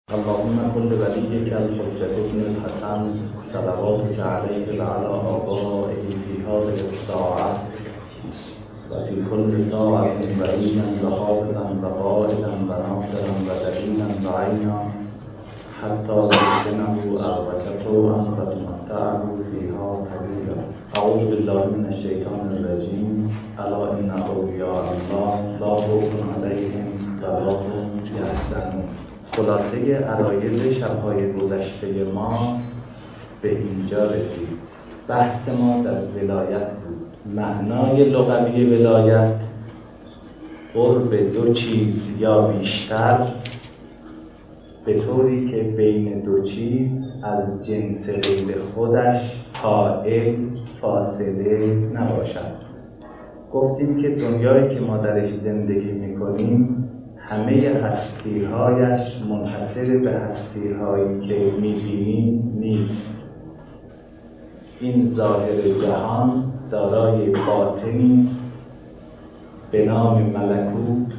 اللهم كل وليك الحجة ابن الحسن صلواتك عليه وعلى آبائه في هذه الساعة وفي كل ساعة بعيدا وحافظا وقائدا وناصرا ودليلا وعينا حتى يسكنه أرضك طوعا وتمتعه فيها طويلا. أعوذ بالله من الشيطان الرجيم. ألا إن أولياء الله لا خوف عليهم ولا هم يحزنون. خلاصه عرایض شب‌های گذشته ما به اینجا رسید. بحث ما در ولایت بود. معنای لغوی ولایت قرب دو چیز یا بیشتر به طوری که بین دو چیز از جنس غیر خودش حائل فاصله نباشد. گفتیم که دنیایی که ما درش زندگی می‌کنیم همه هستی‌هایش منحصر به هستی‌هایی که می‌بینیم نیست. این ظاهر جهان دارای باطنی است به نام ملکوت،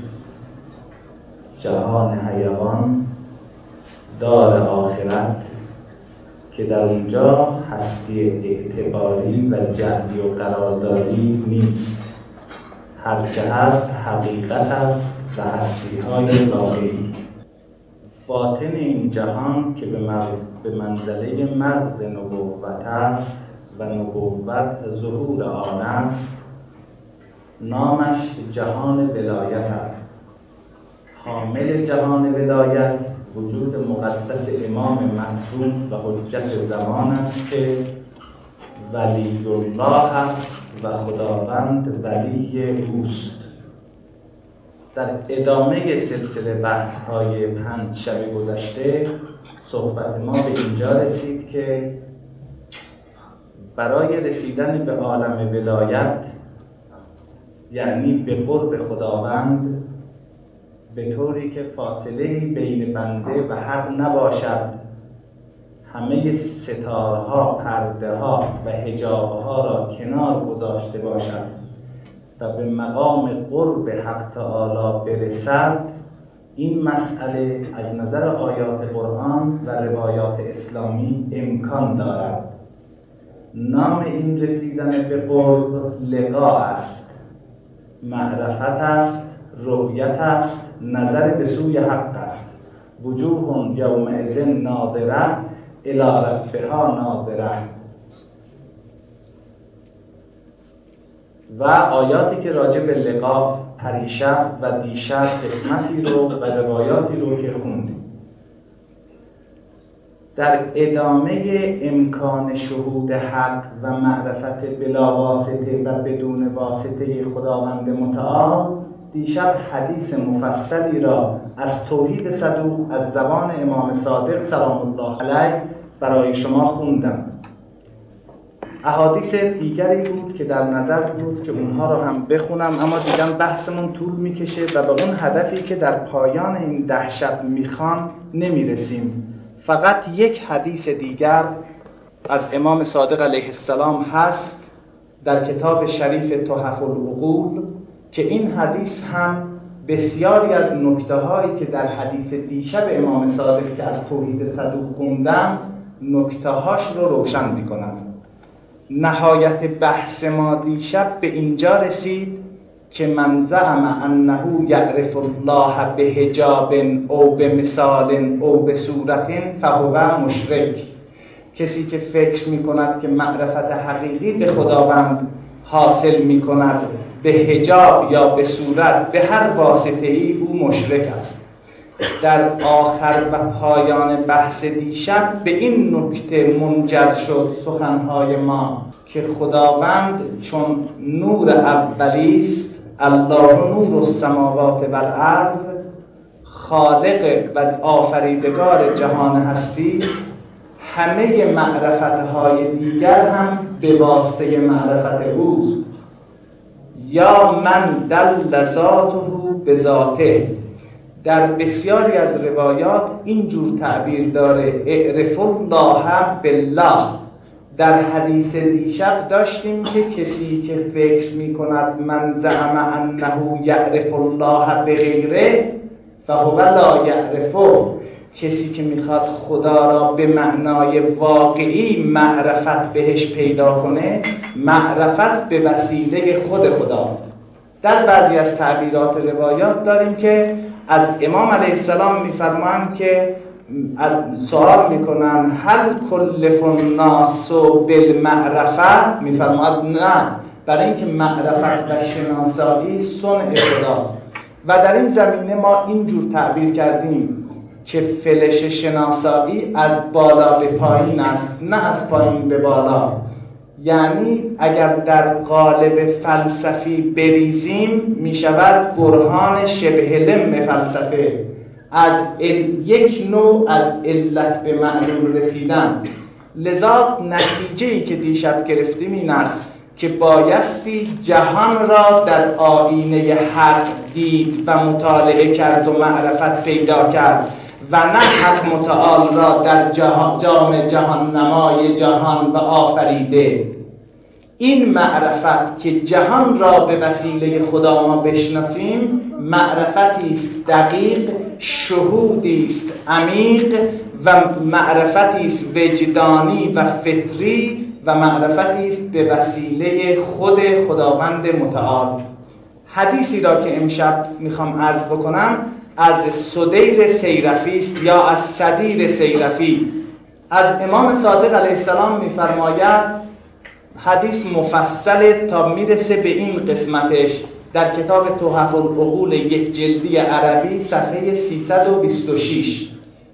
جهان حیوان، دار آخرت که در اونجا هستی اعتباری و جعلی و قراردادی نیست. هرچه هست حقیقت است و هستی‌های واقعی. باطن این جهان که به منزله مغز نبوت است و نبوت ظهور آن است، نامش جهان ولایت است. حامل جهان ولایت وجود مقدس امام معصوم و حجت زمان است که ولی الله است و خداوند ولی اوست. در ادامه سلسله بحث‌های 5 شب گذشته صحبت ما به اینجا رسید که برای رسیدن به عالم ولایت، یعنی به قرب خداوند، به طوری که فاصله بین بنده و حق نباشد، همه ستارها، پرده‌ها و حجاب‌ها را کنار گذاشته باشد و به مقام قرب حق تعالی برسد، این مسئله از نظر آیات قرآن و روایات اسلامی امکان دارد. نام این رسیدن به قرب لقا است، معرفت است، رؤیت است، نظر به سوی حق است. وجوه یومئذ ناظره الی ربها ناظره. و آیاتی که راجع به لقا پریشب و دیشب قسمتی رو و روایاتی رو که خوندیم. در ادامه امکان شهود حق و معرفت بلا واسطه و بدون واسطه خداوند متعال، دیشب حدیث مفصلی را از توحید صدوق از زبان امام صادق سلام الله علیه برای شما خوندم. احادیث دیگری بود که در نظر بود که اونها رو هم بخونم، اما دیدم بحثمون طول میکشه و به اون هدفی که در پایان این 10 شب میخوان نمیرسیم. فقط یک حدیث دیگر از امام صادق علیه السلام هست در کتاب شریف تحف العقول که این حدیث هم بسیاری از نکته‌هایی که در حدیث دیشب امام صادق که از توحید صدوق خوندم نکته‌هاش رو روشن می‌کند. نهایت بحث ما دیشب به اینجا رسید که من زعم انه یعرف الله به حجاب او به مثال او به صورت فهو مشرک. کسی که فکر می‌کند که معرفت حقیقی به خداوند حاصل می‌کند به حجاب یا به صورت، به هر واسطه‌ای، او مشرک است. در آخر و پایان بحث دیشب به این نکته منجر شد سخنهای ما که خداوند چون نور اولی است، الله نور السماوات و الارض، خالق و آفریدگار جهان هستی است، همه معرفت‌های دیگر هم به واسطه معرفت اوست. یا من دل ذاته به ذاته. در بسیاری از روایات اینجور تعبیر داره اعرف الله بالله. در حدیث دیشب داشتیم که کسی که فکر می کند من زعم انه یعرف الله بغیره فهو لا یعرفه، کسی که میخواد خدا را به معنای واقعی معرفت بهش پیدا کنه، معرفت به وسیله خود خداست. در بعضی از تعبیرات روایات داریم که از امام علیه السلام میفرمایند که از سوال میکنن هل کلف الناس بالمعرفه، میفرماید نه، برای اینکه معرفت و شناسایی صنع خداست. و در این زمینه ما اینجور تعبیر کردیم که فلش شناسایی از بالا به پایین است، نه از پایین به بالا. یعنی اگر در قالب فلسفی بریزیم می شود برهان شبه لم فلسفه، از یک نوع از علت به معلول رسیدن. لذا نتیجه‌ای که دیشب گرفتیم این است که بایستی جهان را در آینه حق دید و مطالعه کرد و معرفت پیدا کرد و نه حق متعال را در جام جهان نمای جهان و آفریده. این معرفت که جهان را به وسیله خدا ما بشناسیم معرفتی است دقیق، شهودی است عمیق و معرفتی است وجدانی و فطری و معرفتی است به وسیله خود خداوند متعال. حدیثی را که امشب میخوام عرض بکنم از سدیر سیرفی است یا از صدیر سیرفی. از امام صادق علیه السلام میفرماید، حدیث مفصل تا میرسه به این قسمتش در کتاب تحف العقول یک جلدی عربی صفحه 326: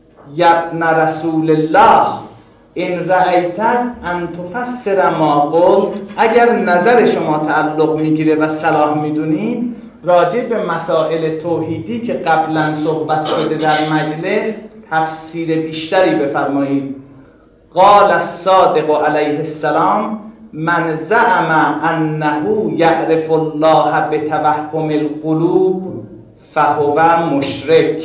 یبن رسول الله این رأیتت ان تفسر ما قلت، اگر نظر شما تعلق میگیره و صلاح میدونید راجع به مسائل توحیدی که قبلا صحبت شده در مجلس تفسیر بیشتری بفرمایید. قال الصادق علیه السلام من زعم انه یعرف الله بتوهم القلوب فهو مشرک.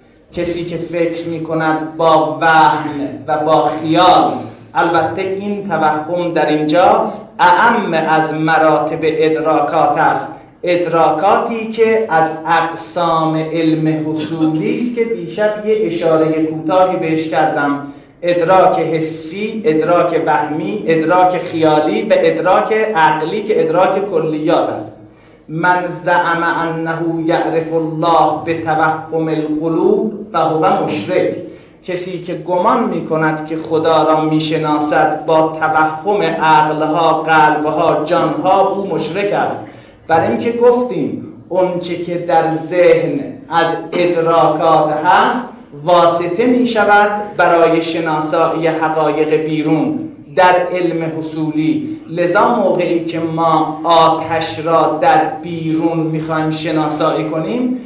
کسی که فکر می کند با وهم و با خیال، البته این توهم در اینجا اعم از مراتب ادراکات است، ادراکاتی که از اقسام علم حصولی است که دیشب یه اشاره کوتاهی بهش کردم: ادراک حسی، ادراک وهمی، ادراک خیالی و ادراک عقلی که ادراک کلیات است. من زعم انه یعرف الله بتوهم القلوب فهو مشرک. کسی که گمان می کند که خدا را می شناسد با توهم عقلها، قلبها، جانها، او مشرک است. برای اینکه گفتیم اون چه که در ذهن از ادراکات هست واسطه می شود برای شناسایی حقایق بیرون در علم حصولی. لذا موقعی که ما آتش را در بیرون میخوایم شناسایی کنیم،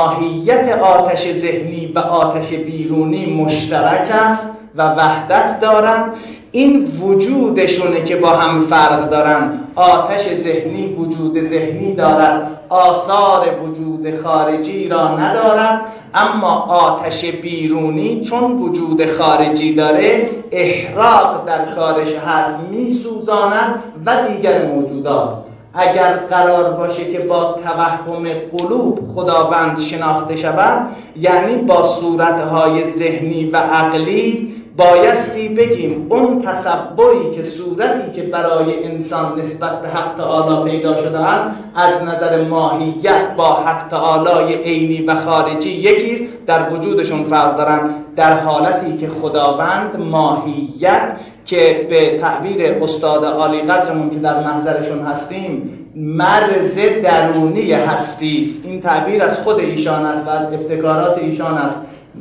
ماهیت آتش ذهنی و آتش بیرونی مشترک است و وحدت دارند. این وجودشونه که با هم فرق دارن. آتش ذهنی وجود ذهنی دارد، آثار وجود خارجی را ندارد، اما آتش بیرونی چون وجود خارجی داره احراق در کارش هست، میسوزاند و دیگر موجودات. اگر قرار باشه که با توهم قلوب خداوند شناخته شود، یعنی با صورتهای ذهنی و عقلی، بایستی بگیم اون تصوری که صورتی که برای انسان نسبت به حق تعالی پیدا شده است از نظر ماهیت با حق تعالی عینی و خارجی یکیست، در وجودشون فرق دارن، در حالتی که خداوند ماهیت که به تعبیر استاد عالی قدرمون که در محضرشون هستیم مرز درونی هستی است. این تعبیر از خود ایشان است و از ابتکارات ایشان است.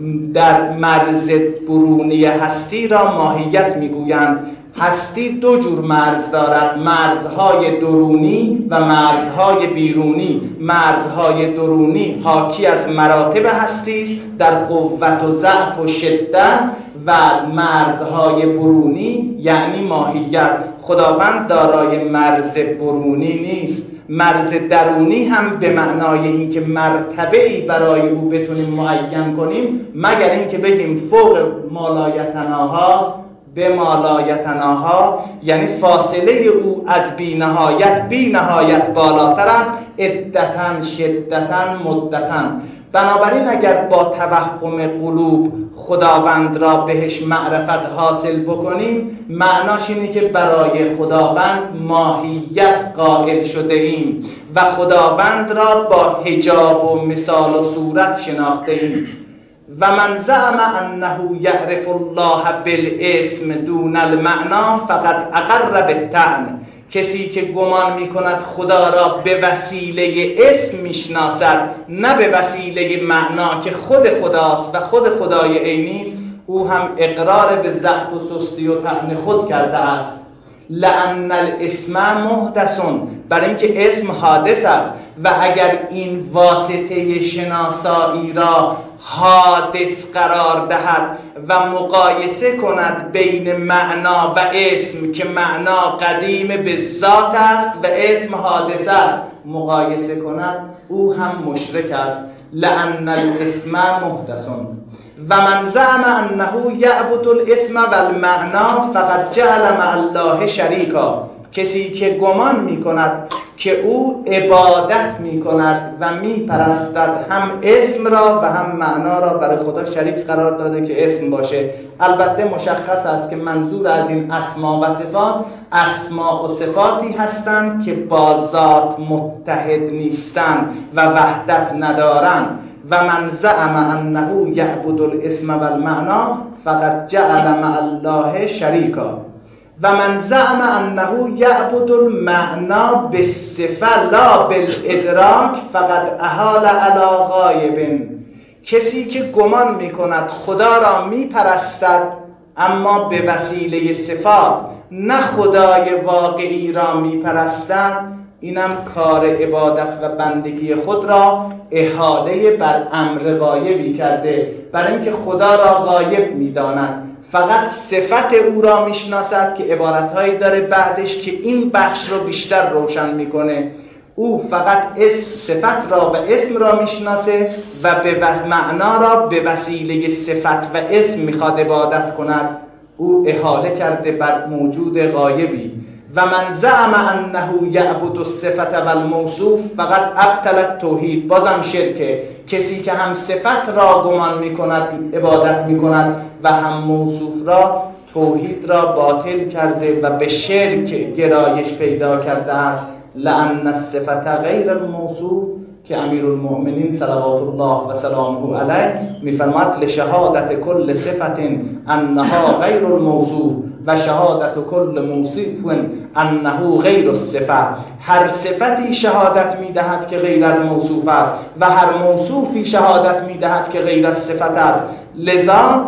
در مرز برونی هستی را ماهیت میگویند. هستی دو جور مرز دارد: مرزهای درونی و مرزهای بیرونی. مرزهای درونی حاکی از مراتب هستی است در قوت و ضعف و شدت، و مرزهای برونی یعنی ماهیت. خداوند دارای مرز برونی نیست. مرز درونی هم به معنای اینکه مرتبه‌ای برای او بتونیم معین کنیم، مگر اینکه بگیم فوق مالایتناهاست به مالایتناها، یعنی فاصله او از بی نهایت بالاتر است، عدتن شدتن مدتن. بنابراین اگر با توهم قلوب خداوند را بهش معرفت حاصل بکنیم، معناش اینه که برای خداوند ماهیت قائل شده ایم و خداوند را با حجاب و مثال و صورت شناخته ایم. و من زعم انه یعرف الله بالاسم دون المعنا فقط اقر بالطعن. کسی که گمان می کند خدا را به وسیله اسم میشناسد نه به وسیله معنا که خود خداست و خود خدای عینی است، او هم اقرار به ضعف و سستی و طعن خود کرده است. لأن الاسم محدث، برای اینکه اسم حادث است و اگر این واسطه شناسایی را حادث قرار دهد و مقایسه کند بین معنا و اسم که معنا قدیم به ذات است و اسم حادث است مقایسه کند، او هم مشرک است. لأن الاسم محدث. و من زعم انه یعبد الاسم و المعنا فقد جعل مع الله شریکا. کسی که گمان می کند که او عبادت می کند و می پرستد هم اسم را و هم معنا را برای خدا شریک قرار داده که اسم باشه. البته مشخص است که منظور از این اسما و صفات اسما و صفاتی هستند که با ذات متحد نیستند و وحدت ندارند. و من زعم انه یعبد الاسم و المعنا فقد جعل مع الله شریکا. و من زعم انه یعبد المعنا بالصفه لا بالادراک فقد احال علی غایب. کسی که گمان می کند خدا را می پرستد اما به وسیله صفات نه خدای واقعی را می پرستد، اینم کار عبادت و بندگی خود را احاله بر امر غایبی کرده، برای اینکه خدا را غایب می داند، فقط صفت او را میشناسد که عبارتهایی داره بعدش که این بخش رو بیشتر روشن میکنه. او فقط صفت را و اسم را میشناسه و به معنا را به وسیله صفت و اسم میخواد عبادت کند. او احاله کرده بر موجود غایبی. و من زعم انه یعبد الصفت و الموصوف فقط ابطل التوحید. بازم شرکه. کسی که هم صفت را گمان میکند عبادت میکند و هم موصوف را، توحید را باطل کرده و به شرک گرایش پیدا کرده است. لأن الصفت غیر الموصوف، که امیرالمؤمنین صلوات الله و سلامه علیه میفرماد لشهادت کل صفت انها غیر الموصوف و شهادت کل موصوف انه غیر الصفه. هر صفتی شهادت میدهد که غیر از موصوف است و هر موصوفی شهادت میدهد که غیر از صفت است. لذا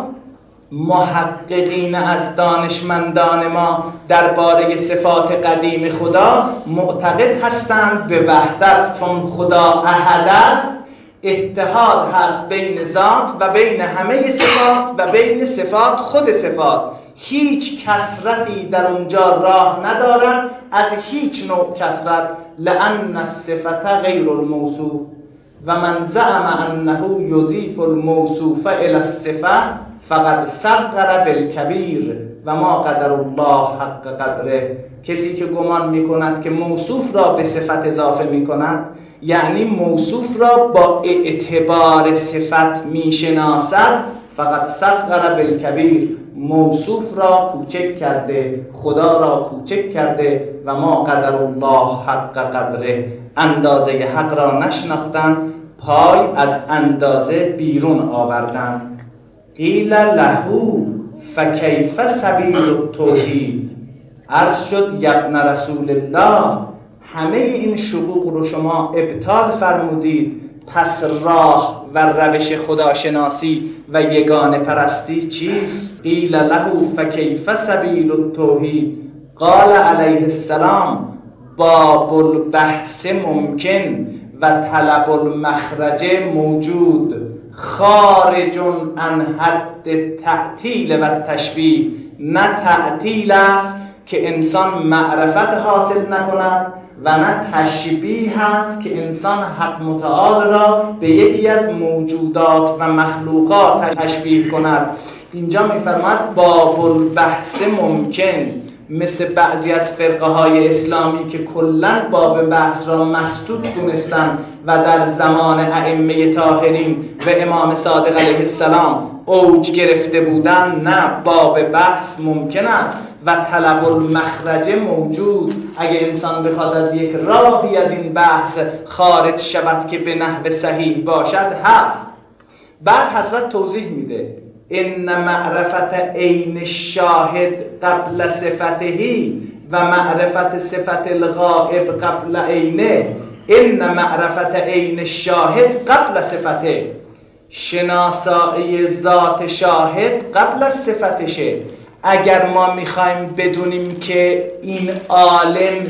محققین از دانشمندان ما درباره صفات قدیم خدا معتقد هستند به وحدت، چون خدا احد است. اتحاد هست بین ذات و بین همه صفات و بین صفات خود صفات. هیچ کثرتی در اونجا راه ندارد از هیچ نوع کثرت. لأن الصفت غیر الموصوف. و من زعم انه یضیف الموصوف الی الصفه فقد صغر بالکبیر و ما قدر الله حق قدره. کسی که گمان میکند که موصوف را به صفت اضافه میکند، یعنی موصوف را با اعتبار صفت میشناسد، فقط صغر بالکبیر، موصوف را کوچک کرده، خدا را کوچک کرده. و ما قدر الله حق قدره، اندازه حق را نشناختند، پای از اندازه بیرون آوردند. قیل له فکیف سبیل التوحید. عرض شد یبن رسول الله، همه این شقوق رو شما ابطال فرمودید، پس راه و روش خداشناسی و یگانه پرستی چیست؟ قیل له فکیف سبیل التوحید. قال علیه السلام باب البحث ممکن و طلب المخرج موجود، خارج عن حد تعطیل و تشبیه. نه تعطیل است که انسان معرفت حاصل نکند و نه تشبیه است که انسان حق متعال را به یکی از موجودات و مخلوقات تشبیه کند. اینجا میفرماد باب البحث ممکن، مثل بعضی از فرقه های اسلامی که کلاً باب بحث را مسدود دونستن و در زمان ائمه طاهرین و امام صادق علیه السلام اوج گرفته بودن، نه، باب بحث ممکن است و طلب المخرج موجود. اگه انسان بخواد از یک راهی از این بحث خارج شود که به نحو صحیح باشد هست. بعد حضرت توضیح میده ان معرفت عین الشاهد قبل صفته و معرفت صفت الغائب قبل عینه. ان معرفت عین الشاهد قبل صفته، شناسایی ذات شاهد قبل از صفتشه. اگر ما میخوایم بدونیم که این عالم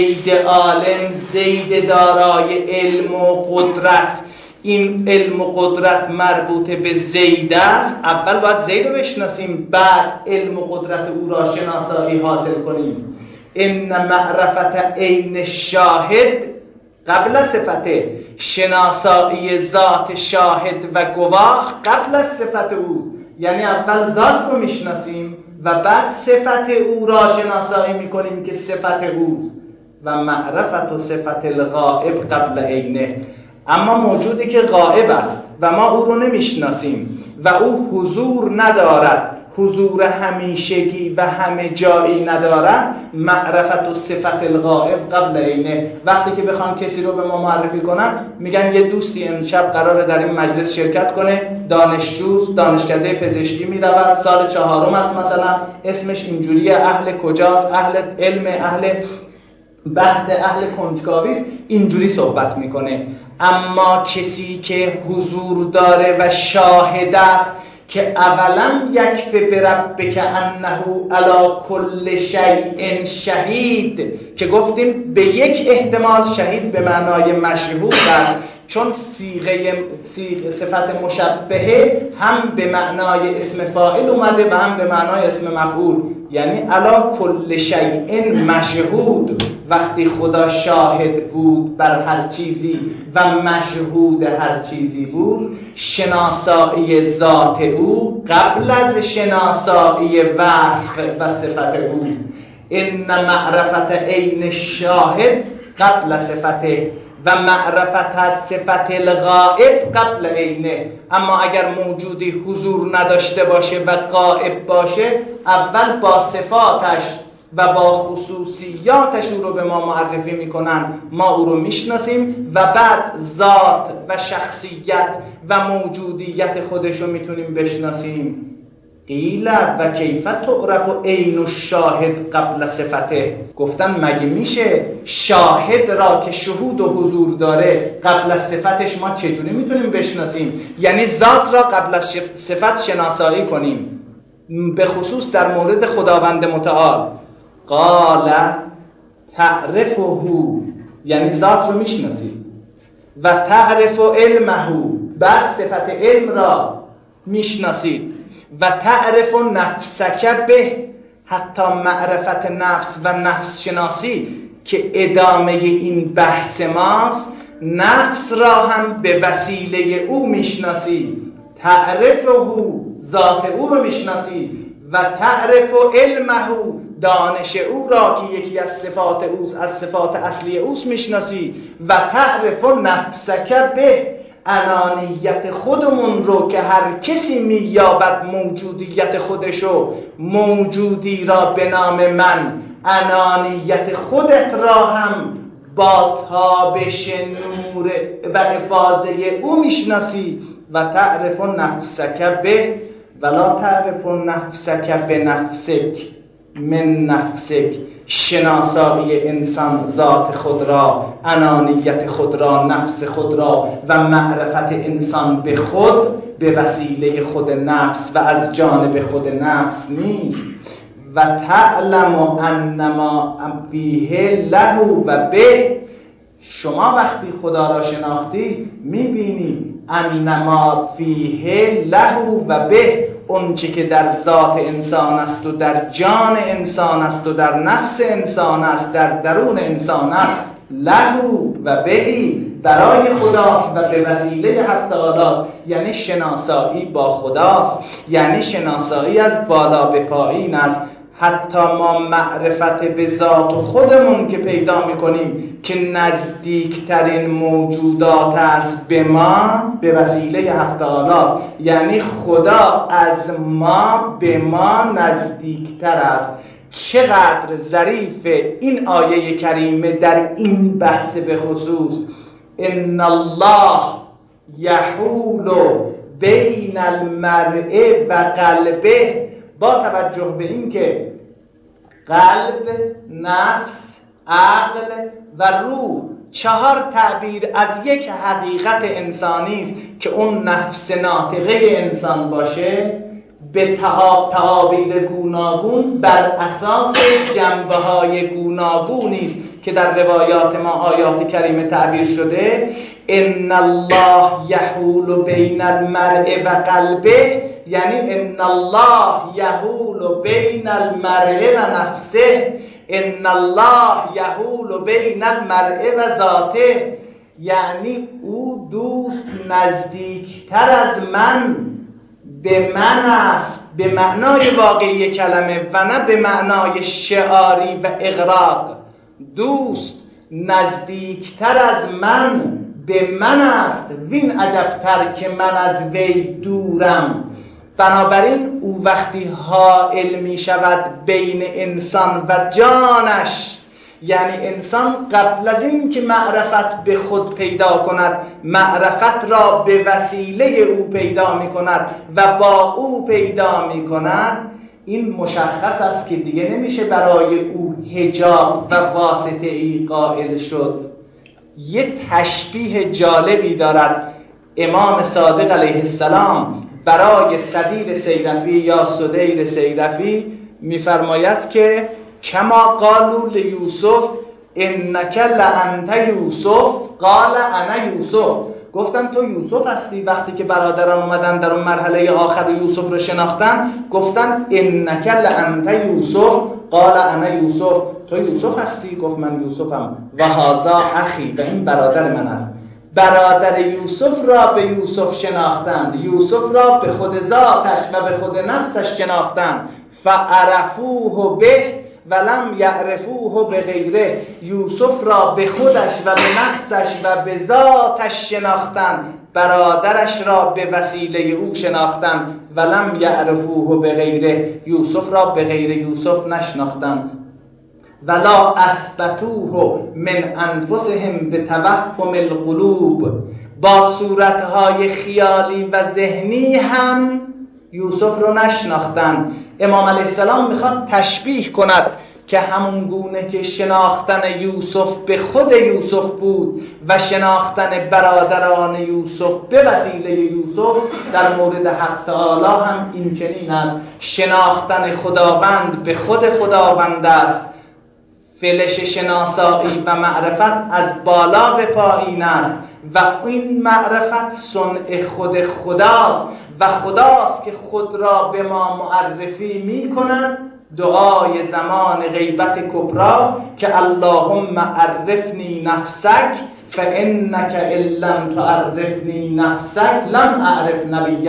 زید دارای علم و قدرت، این علم و قدرت مربوط به زید است، اول باید زید رو بشناسیم، بعد علم و قدرت او را شناسایی حاصل کنیم. ان معرفت عین الشاهد قبل صفته، شناسایی ذات شاهد و گواه قبل از صفت اوست. یعنی اول ذات رو میشناسیم و بعد صفت او را شناسایی میکنیم که صفت اوست. و معرفت و صفت الغائب قبل عینه، اما موجودی که غائب است و ما او رو نمیشناسیم و او حضور ندارد، حضور همیشگی و همه جایی ندارد، معرفت و صفت الغائب قبل عینه. وقتی که بخوان کسی رو به ما معرفی کنن میگن یه دوستی امشب قراره در این مجلس شرکت کنه، دانشجوست، دانشکده پزشکی میرود، سال 4 است مثلا، اسمش اینجوریه، اهل کجاست، اهل علم، اهل بحث، اهل کنجکاوی است، اینجوری صحبت میکنه. اما کسی که حضور داره و شاهد است که اولا یکفی بربک انه علی کل شیء شهید، که گفتیم به یک احتمال شهید به معنای مشهود است، چون صیغه صفت مشبهه هم به معنای اسم فاعل اومده و هم به معنای اسم مفعول، یعنی علی کل شیء مشهود. وقتی خدا شاهد بود بر هر چیزی و مشهود هر چیزی بود، شناسایی ذات او قبل از شناسایی وصف و صفت اوست. ان معرفت عین الشاهد قبل صفته و معرفت از صفت الغائب قبل عینه. اما اگر موجودی حضور نداشته باشه و غائب باشه، اول با صفاتش و با خصوصیاتش او رو به ما معرفی میکنن، ما او رو میشناسیم و بعد ذات و شخصیت و موجودیت خودش رو میتونیم بشناسیم. قیل و کیف تعرف عین الشاهد قبل صفته، گفتن مگه میشه شاهد را که شهود و حضور داره قبل از صفتش ما چجوری میتونیم بشناسیم؟ یعنی ذات را قبل از صفت شناسایی کنیم، به خصوص در مورد خداوند متعال. قال تعرفه، یعنی ذات رو میشناسی، و تعرف علمه، بعد صفت علم را میشناسید، و تعرف نفسک به، حتی معرفت نفس و نفس شناسی که ادامه این بحث ماست، نفس را هم به وسیله او میشناسی. تعرفه، ذات او رو میشناسی، و تعرف علمه، دانش او را که یکی از صفات اوست، از صفات اصلی اوست میشناسی. و تعرف نفسک به، انانیت خودمون رو که هر کسی مییابد موجودیت خودشو، موجودی را به نام من، انانیت خودت را هم با تابش نور و افاضه او میشناسی. و تعرف نفسک به ولا تعرف نفسک به نفسک من نفسک، شناسایی انسان ذات خود را، انانیت خود را، نفس خود را و معرفت انسان به خود به وسیله خود نفس و از جانب خود نفس نیست. و تعلم انما فیه له و به، شما وقتی خدا را شناختی میبینی انما فیه له و به، اون چه که در ذات انسان است و در جان انسان است و در نفس انسان است، در درون انسان است، له و بهی، برای خداست و به وسیله حق تعالی است. یعنی شناسایی با خداست، یعنی شناسایی از بالا به پایین است. حتی ما معرفت به ذات خودمون که پیدا میکنیم که نزدیکترین موجودات است به ما، به وسیله حق تعالی است. یعنی خدا از ما به ما نزدیکتر است. چقدر ظریف این آیه کریمه در این بحث به خصوص. ان الله یحول بین المرء و قلبه، با توجه به این که قلب، نفس، عقل و روح 4 تعبیر از یک حقیقت انسانی است که اون نفس ناطقه انسان باشه، به تعابیر گوناگون بر اساس جنبه‌های گوناگونی است که در روایات ما آیات کریمه تعبیر شده. ان الله یحول بین المرء و قلبه، یعنی ان الله یحول بین المرء و نفسه، ان الله یحول بین المرء و ذاته، یعنی او دوست نزدیکتر از من به من است، به معنای واقعی کلمه و نه به معنای شعاری و اغراق. دوست نزدیکتر از من به من است، وین عجبتر که من از وی دورم. بنابراین او وقتی حائل می شود بین انسان و جانش، یعنی انسان قبل از این که معرفت به خود پیدا کند، معرفت را به وسیله او پیدا می کند و با او پیدا می کند، این مشخص است که دیگه نمیشه برای او حجاب و واسطه ای قائل شد. یه تشبیه جالبی دارد امام صادق علیه السلام برای سدیر سیرفی یا سدیر سیرفی، میفرماید که کما قالوا لیوسف انک لانت یوسف قال انا یوسف. گفتن تو یوسف هستی. وقتی که برادران اومدن در اون مرحله آخر یوسف رو شناختن، گفتن انک لانت یوسف قال انا یوسف. تو یوسف هستی؟ گفت من یوسفم. و هذا اخی، و این برادر من است. برادر یوسف را به یوسف شناختند، یوسف را به خود ذاتش و به خود نفسش شناختند. فعرفوه به ولم یعرفوه به غیره، یوسف را به خودش و به نفسش و به ذاتش شناختند، برادرش را به وسیله او شناختند. ولم یعرفوه به غیره، یوسف را به غیر یوسف نشناختند. ولا اثبتوه من انفسهم به توهم القلوب، با صورتهای خیالی و ذهنی هم یوسف رو نشناختن. امام علیه السلام میخواد تشبیه کند که همون گونه که شناختن یوسف به خود یوسف بود و شناختن برادران یوسف به وسیله یوسف، در مورد حق تعالی هم این چنین است. شناختن خداوند به خود خداوند است. فلش شناسایی و معرفت از بالا به پایین است و این معرفت صنع خود خداست و خداست که خود را به ما معرفی می کند. دعای زمان غیبت کبرا که اللهم عرفنی نفسک فانک ان لم تعرفنی نفسک لم اعرف نبیک.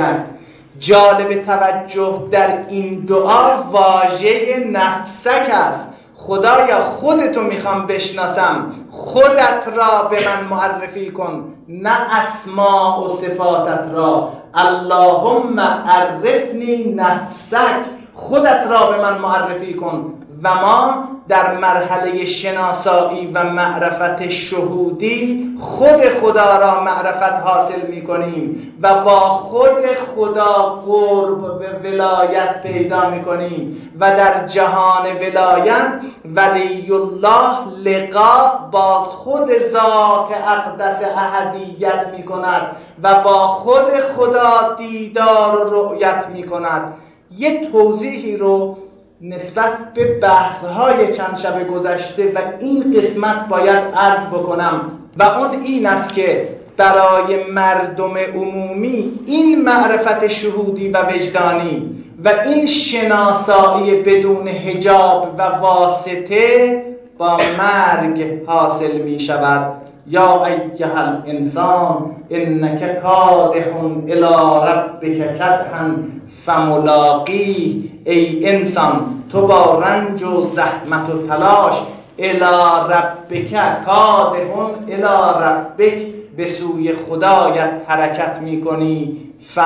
جالب توجه در این دعا واژه نفسک است. خدایا خودتو میخوام بشناسم، خودت را به من معرفی کن، نه اسماء و صفاتت را. اللهم عرفنی نفسک، خودت را به من معرفی کن. و ما در مرحله شناسایی و معرفت شهودی خود خدا را معرفت حاصل می کنیم و با خود خدا قرب و ولایت پیدا می کنیم و در جهان ولایت ولی الله لقا با خود ذات اقدس احدیت می کند و با خود خدا دیدار و رؤیت می کند. یک توضیحی رو نسبت به بحث‌های چند شب گذشته و این قسمت باید عرض بکنم و اون این است که برای مردم عمومی این معرفت شهودی و وجدانی و این شناسایی بدون حجاب و واسطه با مرگ حاصل می شود. یا ایها الانسان انک کادح الی ربک کدحا فملاقیه. ای انسان تو با رنج و زحمت و تلاش الی ربک کادحون الی ربک، به سوی خدایت حرکت میکنی،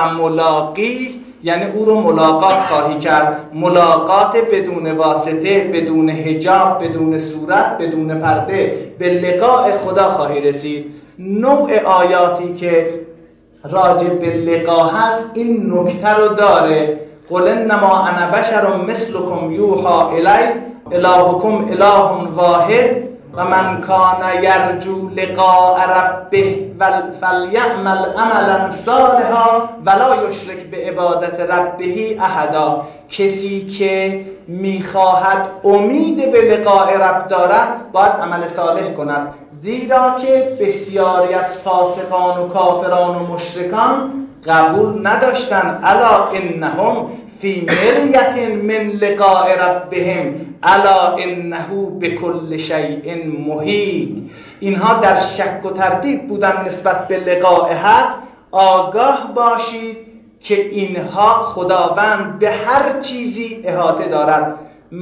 فملاقی یعنی او رو ملاقات خواهی کرد، ملاقات بدون واسطه، بدون حجاب، بدون صورت، بدون پرده، به لقاء خدا خواهی رسید. نوع آیاتی که راجع به لقا هست این نکته رو داره، قل انما انا بشر مثلکم یوحی الی الهکم اله واحد و من کان یرجو لقاء ربه فلیعمل عملا صالحا ولا یشرک بعبادت ربه احدا. کسی که میخواهد امید به لقاء رب دارد باید عمل صالح کند، زیرا که بسیاری از فاسقان و کافران و مشرکان قبول نداشتن. الا انهم فی مریة من لقاء ربهم الا انه بكل شیء محیط. اینها در شک و تردید بودن نسبت به لقاء حق. آگاه باشید که اینها خداوند به هر چیزی احاطه دارد.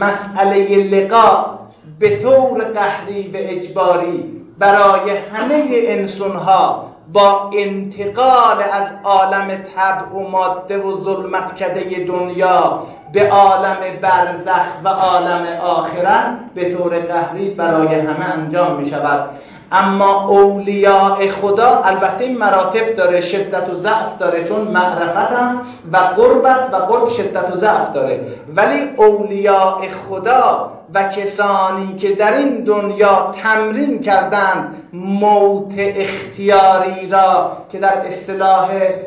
مسئله لقاء به طور قهری و اجباری برای همه انسانها با انتقال از عالم طبع و ماده و ظلمتکده دنیا به عالم برزخ و عالم آخرت به طور قهری برای همه انجام می شود. اما اولیاء خدا البته این مراتب داره، شدت و ضعف داره، چون معرفت است و قرب است و قرب شدت و ضعف داره. ولی اولیاء خدا و کسانی که در این دنیا تمرین کردند موت اختیاری را که در اصطلاح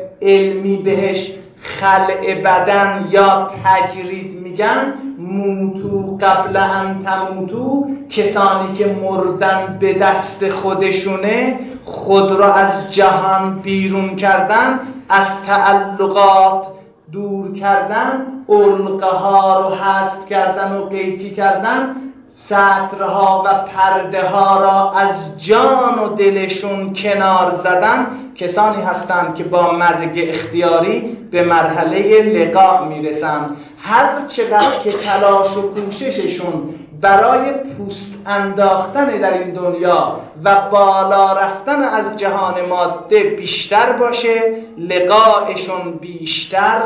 علمی بهش خلع بدن یا تجرید میگن، موتو قبل ان تموتو، کسانی که مردن به دست خودشونه، خود را از جهان بیرون کردن، از تعلقات دور کردن، علقه ها رو حذف کردن و قیچی کردن، سطرها و پرده ها را از جان و دلشون کنار زدن، کسانی هستند که با مرگ اختیاری به مرحله لقاء میرسند. هر چقدر که تلاش و کوشششون برای پوست انداختن در این دنیا و بالا رفتن از جهان ماده بیشتر باشه، لقاءشون بیشتر،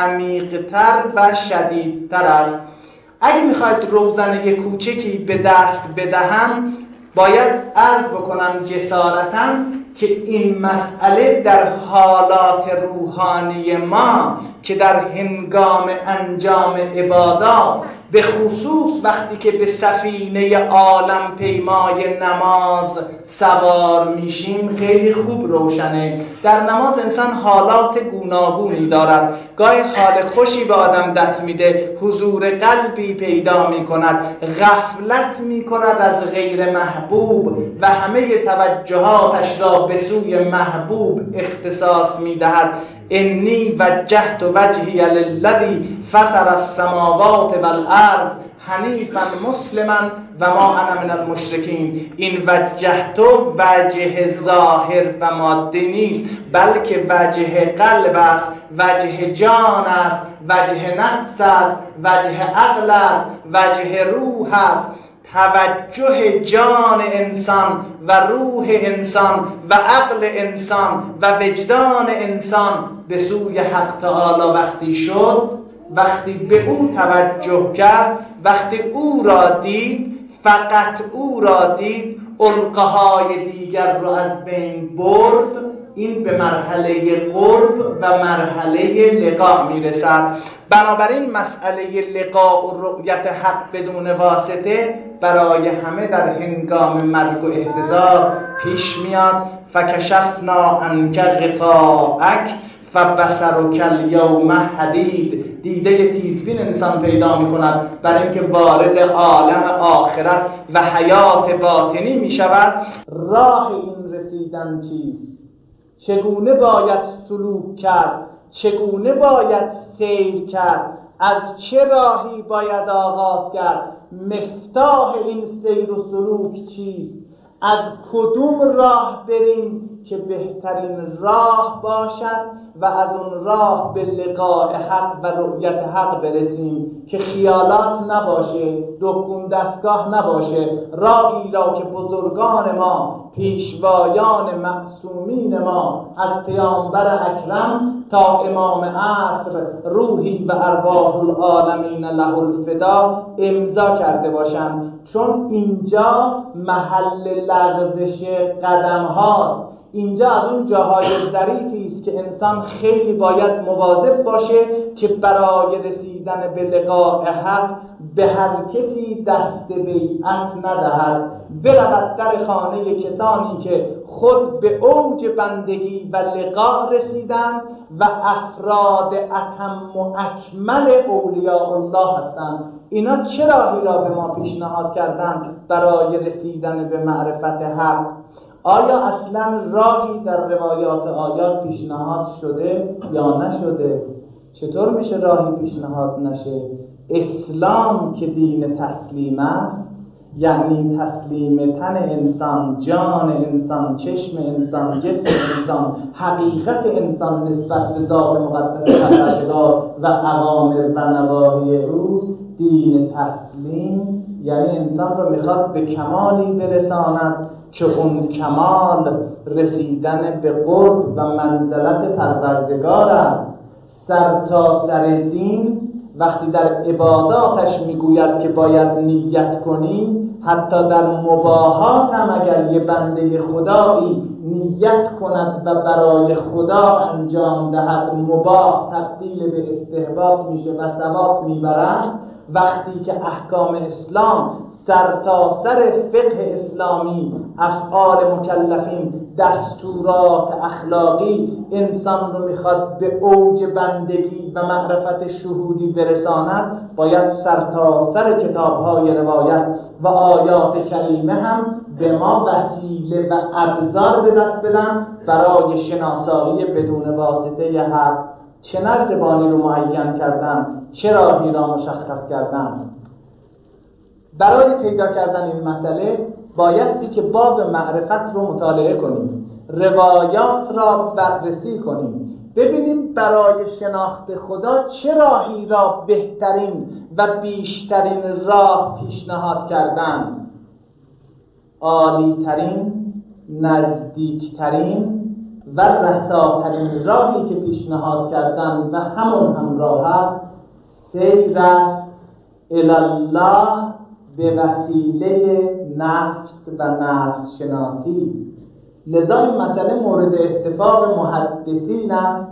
عمیق‌تر و شدیدتر است. اگه میخواید روزنه کوچکی به دست بدهم، باید عرض بکنم جسارتاً که این مسئله در حالات روحانی ما که در هنگام انجام عبادات، به خصوص وقتی که به سفینه عالم پیمای نماز سوار میشیم خیلی خوب روشنه. در نماز انسان حالات گوناگونی دارد، گاهی حال خوشی به آدم دست میده، حضور قلبی پیدا میکند، غفلت میکند از غیر محبوب و همه توجهاتش را به سوی محبوب اختصاص میدهد. انی وجهت وجهی للذی فطر السماوات والارض حنیفا مسلما و ما انا من المشرکین. این وجهت وجه ظاهر و ماده نیست، بلکه وجه قلب است، وجه جان است، وجه نفس است، وجه عقل است، وجه روح است. توجه جان انسان و روح انسان و عقل انسان و وجدان انسان به سوی حق تعالی وقتی شد، وقتی به او توجه کرد، وقتی او را دید، فقط او را دید، علقه‌های دیگر را از بین برد، این به مرحله قرب و مرحله لقاء میرسد. بنابراین مسئله لقاء و رؤیت حق بدون واسطه برای همه در هنگام مرگ و احتضار پیش میاد. فکشفنا عنک غطاءک فبصرک الیوم حدید. دیده تیزبین انسان پیدا میکند برای اینکه وارد عالم آخرت و حیات باطنی میشود. راه این رسیدن چیست؟ چگونه باید سلوک کرد؟ چگونه باید سیر کرد؟ از چه راهی باید آغاز کرد؟ مفتاح این سیر و سلوک چیست؟ از کدوم راه بریم که بهترین راه باشد و از اون راه به لقاء حق و رؤیت حق برسیم، که خیالات نباشه، دکون دستگاه نباشه، راهی را که بزرگان ما، پیشوایان معصومین ما از پیامبر اکرم تا امام عصر روحی و ارواح العالمین له الفدا امضا کرده باشند. چون اینجا محل لغزش قدم هاست، اینجا از اون جاهای ظریفی است که انسان خیلی باید مواظب باشه که برای رسیدن به لقاء حق به هر کسی دست بیعت ندهد، برود در خانه کسانی که خود به اوج بندگی و لقاء رسیدند و افراد اتم و اکمل اولیاء الله هستند. اینا چه راهی را به ما پیشنهاد کردند برای رسیدن به معرفت حق؟ آیا اصلا راهی در روایات آیات پیشنهاد شده یا نشده؟ چطور میشه راهی پیشنهاد نشه؟ اسلام که دین تسلیم است، یعنی تسلیم تن انسان، جان انسان، چشم انسان، جسم انسان، حقیقت انسان نسبت به ذات مقدس پروردگار و اوامر و نواهی او، دین تسلیم یعنی انسان رو میخواد به کمالی برساند که اون کمال رسیدن به قرب و منزلت پروردگار است. سر تا سر دین وقتی در عباداتش میگوید که باید نیت کنی، حتی در مباحات هم اگر یه بنده خدایی نیت کند و برای خدا انجام دهد، مباح تبدیل به استحباب میشه و ثواب میبرد. وقتی که احکام اسلام سر تا سر فقه اسلامی، افعال مکلفین، دستورات اخلاقی انسان رو میخواد به اوج بندگی و معرفت شهودی برساند، باید سر تا سر کتاب‌های روایت و آیات کریمه هم به ما وسیله و ابزار به دست بدن برای شناسایی بدون واسطه حق. چه نردبانی رو معین کردن، چه راهی را مشخص کردن. برای پیدا کردن این مسئله بایستی که باب معرفت رو مطالعه کنیم، روایات را بررسی کنیم، ببینیم برای شناخت خدا چه راهی را بهترین و بیشترین راه پیشنهاد کردن، عالی‌ترین، نزدیکترین و رساترین راهی که پیشنهاد کردن و همون هم راه است، سیر است الله به وسیله نفس و نفس شناسی. لذا این مسئله مورد اتفاق محدثین است،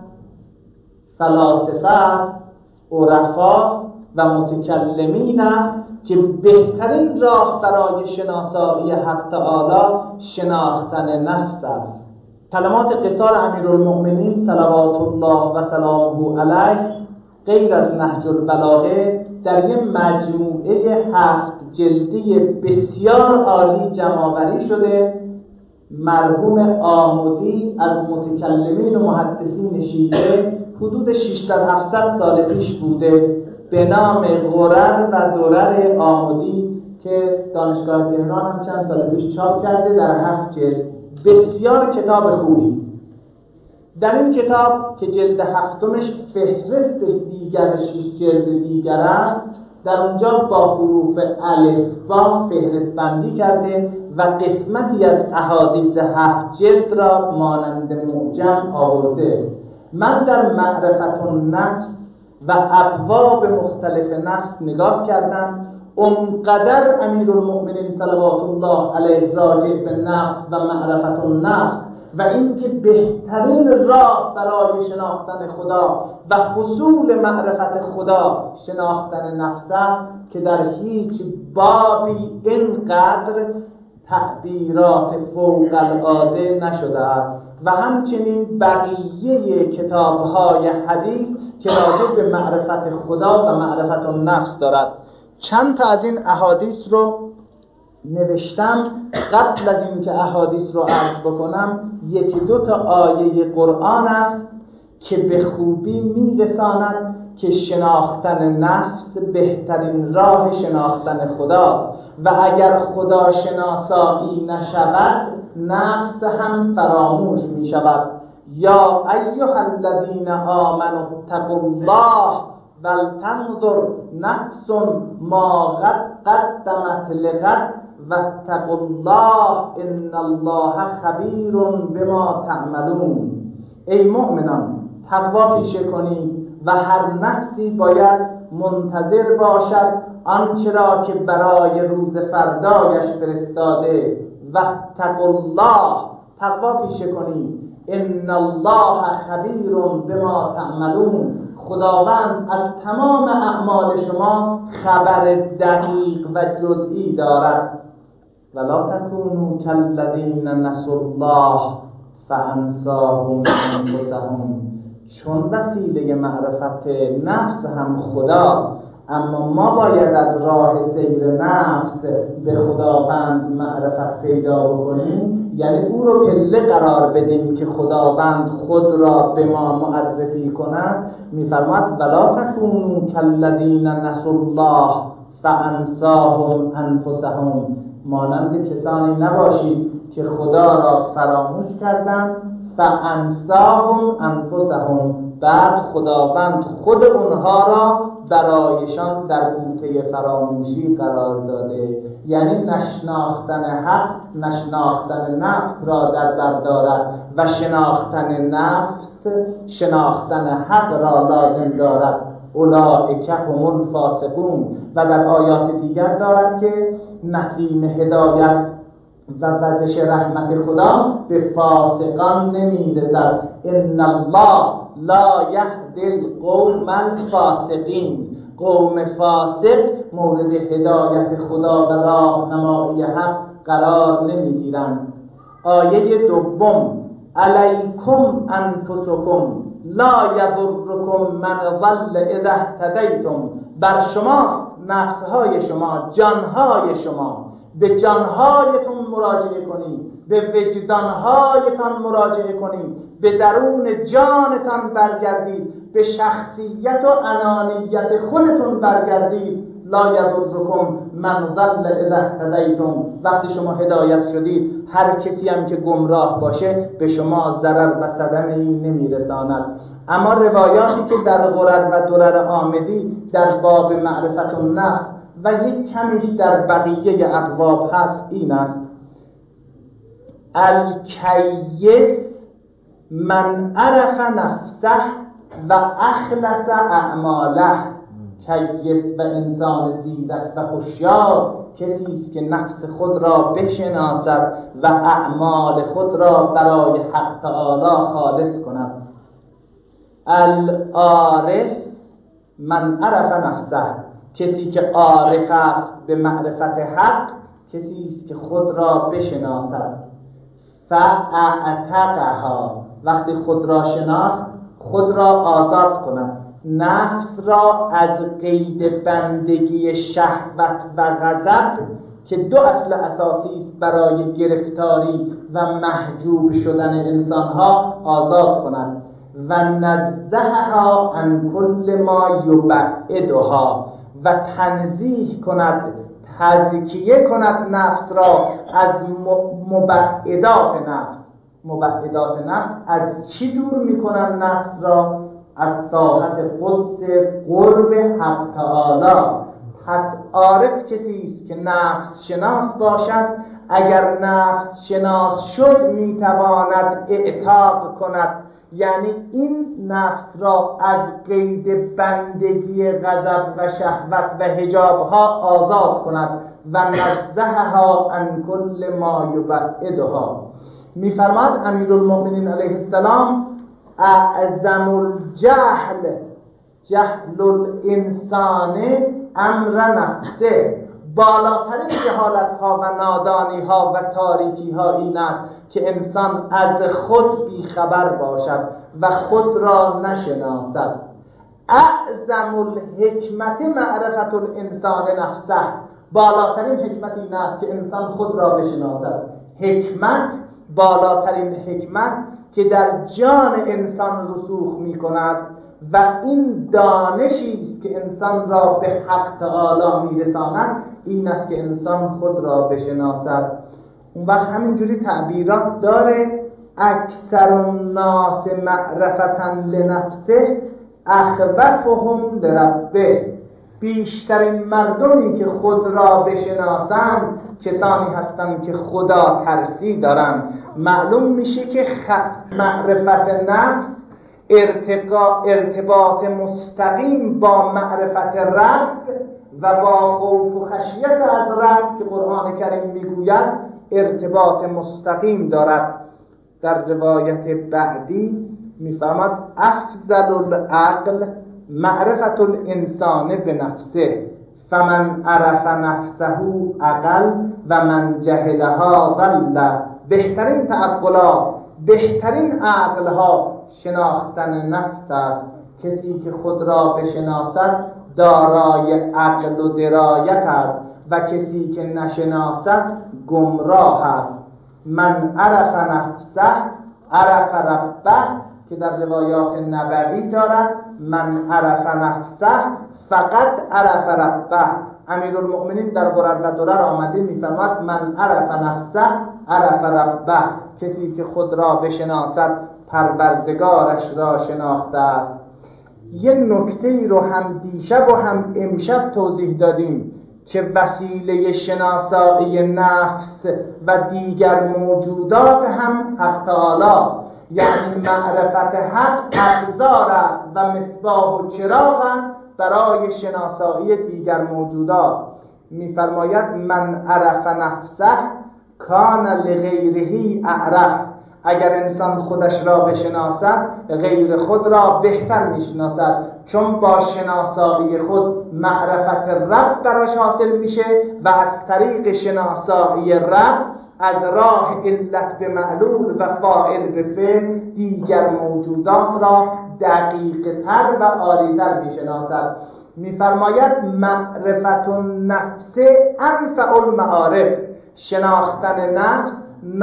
فلاسفه است، عرفاست و متکلمین است که بهترین راه برای شناسایی حق تعالی شناختن نفس است. کلمات قصار امیرالمؤمنین صلوات الله و سلامه علیه غیر از نهج البلاغه در یک مجموعه 7 جلدی بسیار عالی جمع‌آوری شده. مرحوم آمدی از متکلمین و محدثین شیعه حدود 600-700 سال پیش بوده به نام غرر و درر آمدی که دانشگاه تهران هم چند سال پیش چاپ کرده در 7 جلد. بسیار کتاب خوبی است. در این کتاب که جلد 7مش فهرستش دیگر 6 جلد دیگر است، در اونجا با حروف الفبا فهرست بندی کرده و قسمتی از احادیث 7 جلد را مانند معجم آورده. من در معرفت النفس و ابواب مختلف نفس نگاه کردم. اونقدر امیرالمؤمنین صلوات الله علیه راجع به نفس و معرفت النفس و اینکه بهترین راه برای شناختن خدا و حصول معرفت خدا شناختن نفس است که در هیچ بابی اینقدر تعبیرات فوق العاده نشده است و همچنین بقیه کتاب‌های حدیث که راجع به معرفت خدا و معرفت النفس دارد. چند تا از این احادیث رو نوشتم. قبل از این که احادیث رو عرض بکنم، 1-2 تا آیه قرآن است که به خوبی میرساند که شناختن نفس بهترین راه شناختن خداست و اگر خدا شناسایی نشود نفس هم فراموش می شود. یا ایها الذین آمنوا اتقوا الله ولتنظر نفس ما قدمت لغد واتقوا الله ان الله خبیر بما تعملون. ای مؤمنان، تقوا پیشه کنید و هر نفسی باید منتظر باشد آنچه را که برای روز فردایش فرستاده. واتقوا الله، تقوا پیشه کنید. ان الله خبیر بما تعملون، خداوند از تمام اعمال شما خبر دقیق و جزئی دارد. ولا تکونوا کالذین نسوا الله فانساهم انفسهم. چون وسیله معرفت نفس هم خداست، اما ما باید از راه سیر نفس به خداوند معرفت پیدا بکنیم، یعنی او رو پله قرار بدیم که خداوند خود را به ما معرفی کند. میفرماد ولا تکونوا کالذین نسوا الله فانساهم انفسهم، مانند کسانی نباشید که خدا را فراموش کردند. فانساهم انفسهم، بعد خداوند خود اونها را برایشان در بوته فراموشی قرار داده. یعنی نشناختن حق، نشناختن نفس را در بر دارد و شناختن نفس شناختن حق را لازم دارد. اولئک هم الفاسقون. و در آیات دیگر دارد که نسیم هدایت و وزش رحمت خدا به فاسقان نمیرسد. ان الله لا یهدی القوم الفاسقین. قوم فاسق مورد هدایت خدا و راهنمایی حق قرار نمیگیرند. آیه دوم، علیکم انفسکم لا یضرکم من ضل اذا اهتدیتم. بر شماست، نفسهای شما، جانهای شما. به جانهایتون مراجعه کنید، به وجدانهایتان مراجعه کنید، به درون جانتان برگردید، به شخصیت و انانیت خودتون برگردید. لا یضرکم من ضل اذا اهتدیتم. وقتی شما هدایت شدید، هر کسی هم که گمراه باشه به شما ضرر و صدمه‌ای نمیرساند. اما روایاتی که در غرر و درر آمدی در باب معرفت النفس و یک کمیش در بقیه ابواب هست این است: الکیس من عرف نفسه و اخلص اعماله. کیس و انسان زیرک و هوشیار کسی است که نفس خود را بشناسد و اعمال خود را برای حق تعالی خالص کند. العارف من عرف نفسه، کسی که عارف است به معرفت حق کسی است که خود را بشناسد. فاعتقها، وقتی خود را شناخت خود را آزاد کند، نفس را از قید بندگی شهوت و غضب که دو اصل اساسی است برای گرفتاری و محجوب شدن انسانها آزاد کند. و نزهها عن کل ما یبعدها، و تنزیه کند، تزکیه کند نفس را از مبعدات نفس. مبعدات نفس از چی دور میکنن نفس را؟ از ساحت قدس قرب حق تعالی. پس عارف کسی است که نفس شناس باشد. اگر نفس شناس شد میتواند اعتاق کند، یعنی این نفس را از قید بندگی غضب و شهوت و حجابها آزاد کند. و نزهها عن کل ما یبعدها. میفرماد امیرالمؤمنین علیه السلام: اعظم الجهل جهل الانسان امر نفسه. بالاترین جهالت‌ها و نادانی‌ها و تاریکی‌ها این است که انسان از خود بیخبر باشد و خود را نشناسد. اعظم الحکمت معرفت الانسان نفسه. بالاترین حکمت این است که انسان خود را بشناسد. حکمت، بالاترین حکمت که در جان انسان رسوخ می کند و این دانشی است که انسان را به حق تعالی می رساند، این است که انسان خود را بشناسد. اون وقت همینجوری تعبیرات داره: اکثر الناس معرفتا لنفسه اخوفهم لربه. بیشترین مردمی که خود را بشناسند کسانی هستند که خدا ترسی دارند. معلوم میشه که معرفت نفس ارتباط مستقیم با معرفت رب و با خوف و خشیت از رب که قرآن کریم میگوید ارتباط مستقیم دارد. در روایت بعدی میفرماد: افضل العقل معرفت الانسان بنفسه فمن عرف نفسه عقل و من جهلها ضل. بهترین تعقلات، بهترین عقلها شناختن نفس است. کسی که خود را بشناسد دارای عقل و درایت است و کسی که نشناسد گمراه است. من عرف نفسه عرف ربه، که در روایات نبوی دارد من عرف نفسه فقط عرف ربه. امیرالمؤمنین در قرر و درر آمده میفرماد: من عرف نفسه عرف ربه. کسی که خود را بشناسد پروردگارش را شناخته است. یک نکته ای رو هم دیشب و هم امشب توضیح دادیم که وسیله شناسایی نفس و دیگر موجودات هم حق تعالی، یعنی معرفت حق ابزار است و مصباح و چراغ است برای شناسایی دیگر موجودات. میفرماید: من عرف نفسه کان لغیره اعرف. اگر انسان خودش را بشناسد غیر خود را بهتر میشناسد، چون با شناسایی خود معرفت رب براش حاصل میشه و از طریق شناسایی رب از راه علت به معلول و فاعل به فعل دیگر موجودات را دقیق تر و عالی تر میشناسد. میفرماید: معرفت النفس انفع المعارف. شناختن نفس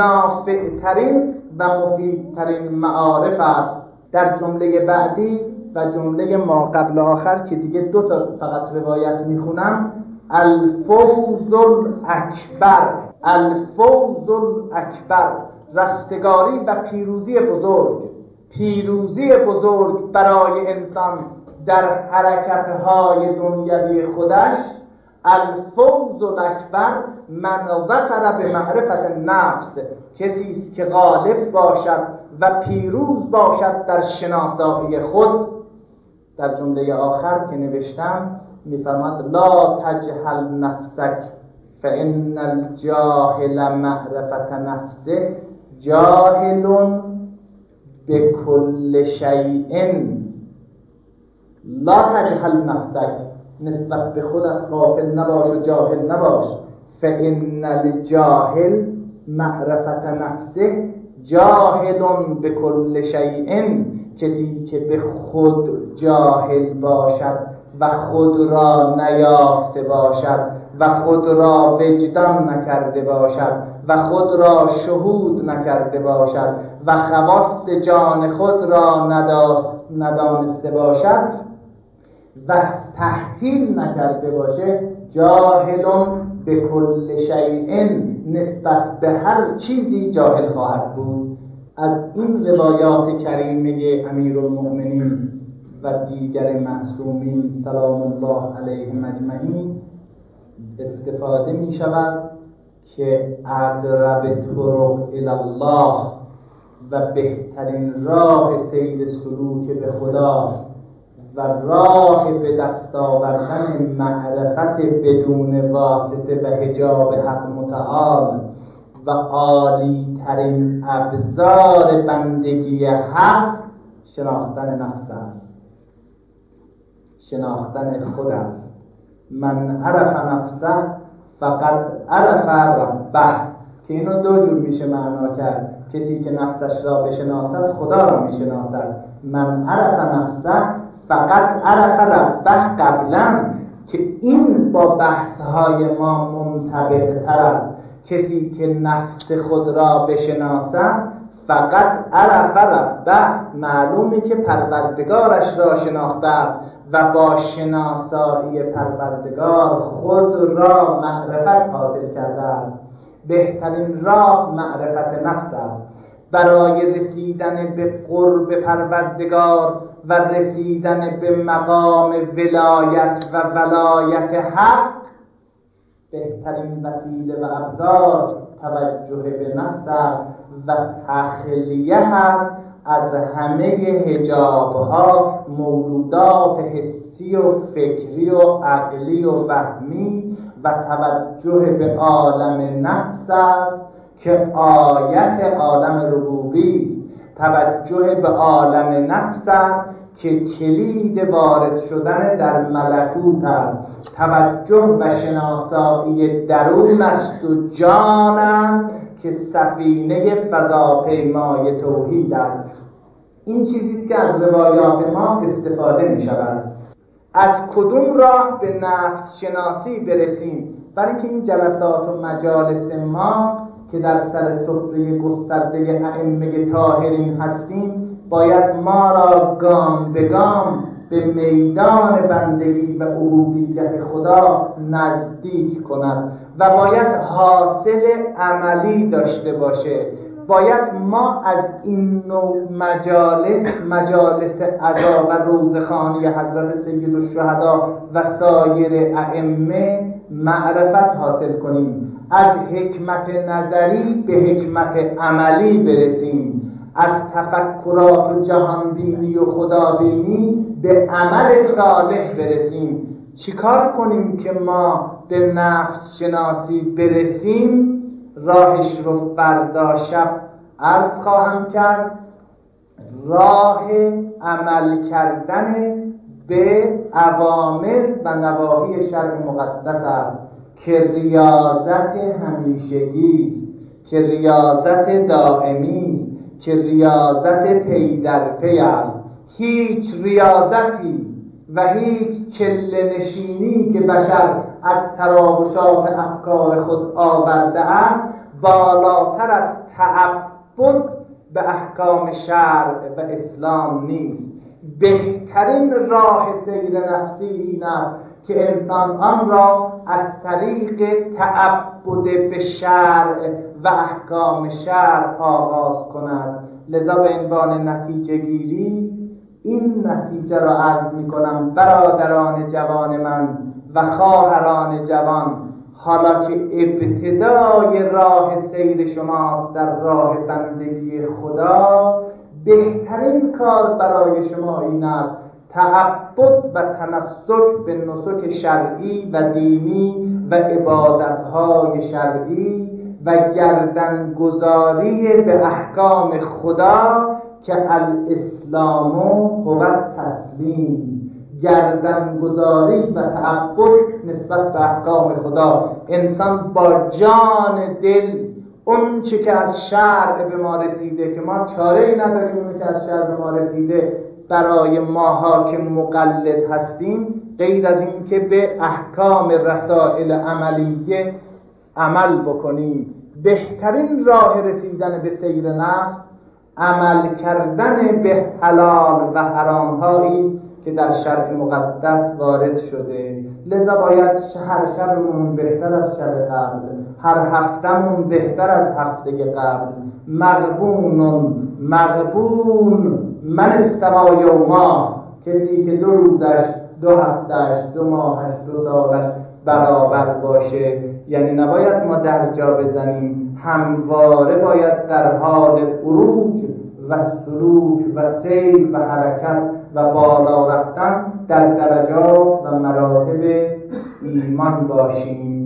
نافع ترین و مفید ترین معارف است. در جمله بعدی و جمله ما قبل آخر که دیگه دو تا فقط روایت میخونم: الفوز الاکبر، الفوز الاکبر، رستگاری و پیروزی بزرگ. پیروزی بزرگ برای انسان در حرکتهای دنیوی خودش. الفوز الاکبر من ظفر به معرفت نفس، کسی است که غالب باشد و پیروز باشد در شناسایی خود. در جمله آخر که نوشتم میفرماد: لا تجهل نفسک فان الجاهل معرفت نفسه جاهل بكل شیء. لا تجهل نفسک، نسبت به خودت غافل نباش و جاهل نباش. فان الجاهل معرفت نفسه جاهل بكل شیء. کسی که به خود جاهل باشد و خود را نیافته باشد و خود را وجدان نکرده باشد و خود را شهود نکرده باشد و خواص جان خود را ندانسته باشد و تحصیل نکرده باشه، جاهل به کل شیء، نسبت به هر چیزی جاهل خواهد بود. از این روایات کریمه امیرالمؤمنین و دیگر معصومین سلام الله علیهم اجمعین استفاده می شود که اقرب طرق الی الله و بهترین راه سیر سلوک به خدا و راه به دست آوردن معرفت بدون واسطه و حجاب حق متعال و عالی ترین ابزار بندگی حق شناختن نفس است، شناختن خود است. من عرف نفسه فقط عرف ربه، که اینو دو جور میشه معنا کرد. کسی که نفسش را بشناسد خدا را میشناسد. من عرف نفسه فقط عرف ربه قبلا، که این با بحث‌های ما منطبق تر است. کسی که نفس خود را بشناسد فقط عرف ربه، معلومه که پروردگارش را شناخته است و با شناسایی پروردگار خود را معرفت حاصل کرده است. بهترین راه معرفت نفس است. برای رسیدن به قرب پروردگار و رسیدن به مقام ولایت و ولایت حق، بهترین وسیله و ابزار توجه به نفس است و تخلیه است از همه حجاب‌ها، مولودات حسی و فکری و عقلی و وهمی، و توجه به عالم نفس است که آیت عالم ربوبی است. توجه به عالم نفس است که کلید وارد شدن در ملکوت است. توجه و شناسایی درون است و جان است که سفینه فضاپیمای توحید است. این چیزی است که از روایات ما استفاده می شود. از کدوم راه به نفس شناسی برسیم؟ برای اینکه این جلسات و مجالس ما که در سر سفره گسترده ائمه طاهرین هستیم، باید ما را گام به گام به میدان بندگی و عبودیت خدا نزدیک کند و باید حاصل عملی داشته باشه. باید ما از این نوع مجالس عزا و روزخوانی حضرت سیدالشهدا و سایر ائمه معرفت حاصل کنیم، از حکمت نظری به حکمت عملی برسیم، از تفکرات و جهانبینی و خدابینی به عمل صالح برسیم. چیکار کنیم که ما به نفس شناسی برسیم؟ راهش رو فردا شب عرض خواهم کرد. راه عمل کردن به اوامر و نواهی شرع مقدس است که ریاضت همیشگی است، که ریاضت دائمی است، که ریاضت پی در پی است. هیچ ریاضتی و هیچ چله نشینی که بشر از تراوشات افکار خود آورده است بالاتر از تعبد به احکام شرع و اسلام نیست. بهترین راه سیر نفسی این است که انسان آن را از طریق تعبد به شرع و احکام شرع آغاز کند. لذا به عنوان نتیجه گیری این نتیجه را عرض می کنم: برادران جوان من و خواهران جوان، حالا که ابتدای راه سیر شماست در راه بندگی خدا، بهترین کار برای شما این است تعبد و تنسک به نسک شرعی و دینی و عبادتهای شرعی و گردنگذاری به احکام خدا که الاسلام هو التسلیم. گردنگذاری و تعبد نسبت به احکام خدا. انسان با جان دل اون چی که از شرع به ما رسیده، که ما چاره‌ای نداریم اون که از شرع به ما رسیده برای ماها که مقلد هستیم، غیر از این که به احکام رسائل عملیه عمل بکنیم. بهترین راه رسیدن به سیر نفس عمل کردن به حلال و حرام‌هایی است که در شرع مقدس وارد شده. لذا باید هر شبمون بهتر از شب قبل، هر هفتمون بهتر از هفته قبل. مغبون من استوى یوما، کسی که 2 روزش، 2 هفتهش، 2 ماهش، 2 سالش برابر باشه. یعنی نباید ما در جا بزنیم، همواره باید در حال عروج و سلوک و سیر و حرکت و بالا رفتن در درجات و مراتب ایمان باشیم.